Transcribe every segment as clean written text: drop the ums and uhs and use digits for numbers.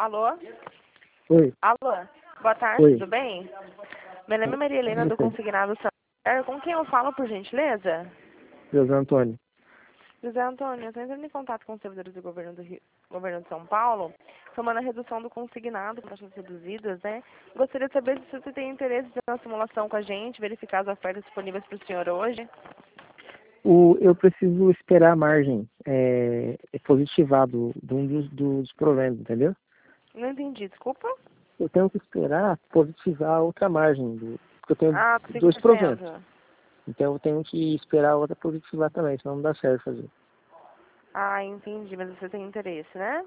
Alô? Oi. Alô? Boa tarde, Oi. tudo bem? Meu nome é Maria Helena, do Consignado Santander. Com quem eu falo, por gentileza? José Antônio. José Antônio, eu estou entrando em contato com os servidores do governo de São Paulo, tomando a redução do consignado, com taxas reduzidas, né? Gostaria de saber se você tem interesse em fazer uma simulação com a gente, verificar as ofertas disponíveis para o senhor hoje. Eu preciso esperar a margem positivar de um dos proventos, entendeu? Não entendi, desculpa. Eu tenho que esperar positivar a outra margem, porque eu tenho Ah, dois proventos. 5%. Então eu tenho que esperar a outra positivar também, senão não dá certo fazer. Ah, entendi, mas você tem interesse, né?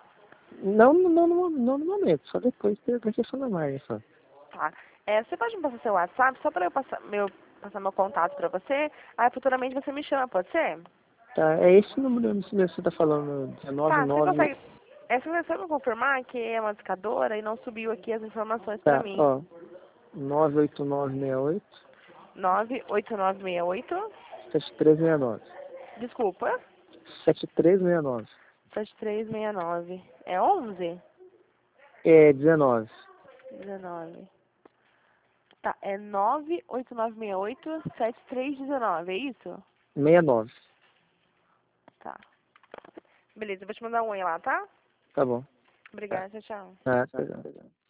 Não no momento, só depois da questão da margem só. Tá. Você pode me passar seu WhatsApp, só para eu passar meu contato para você? Aí futuramente você me chama, pode ser? Tá, é esse número mesmo que você está falando, Tá, você 199. consegue... você consegue me confirmar que é uma discadora e não subiu aqui as informações para Tá, mim? ó, 98968 98968. 7369. Desculpa. 7369. 7369. É 11? É 19. 19. Tá, é 98968 7319, é isso? 69. Tá. Beleza, eu vou te mandar um oi lá, tá? Tá bom. Tá. Obrigada, tchau, tchau. Tá, tá.